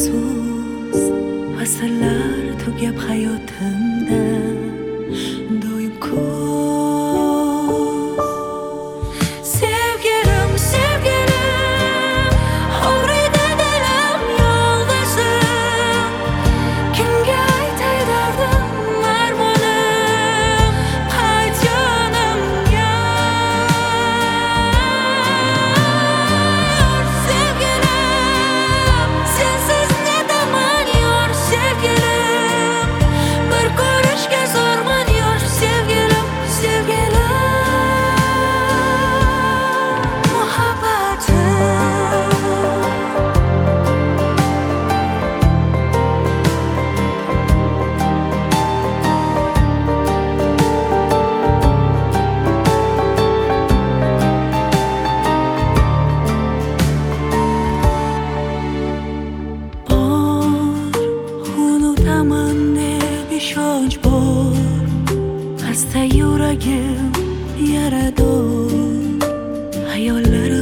afsus fasllar tugab hayotimda doim kuz. Sevgilim, sevgilim, og'riydi dilim yolg'izim. Kimga aytay dardim, armonim, qayt yonimga. Sevgilim, sensiz nedaman yor, sevgilim. Bir ko'rishga zorman yor, sevgilim, sevgilim. Muhabbatim bor, unutaman deb ishonch bor. Xasta yuragim yarador, hayollar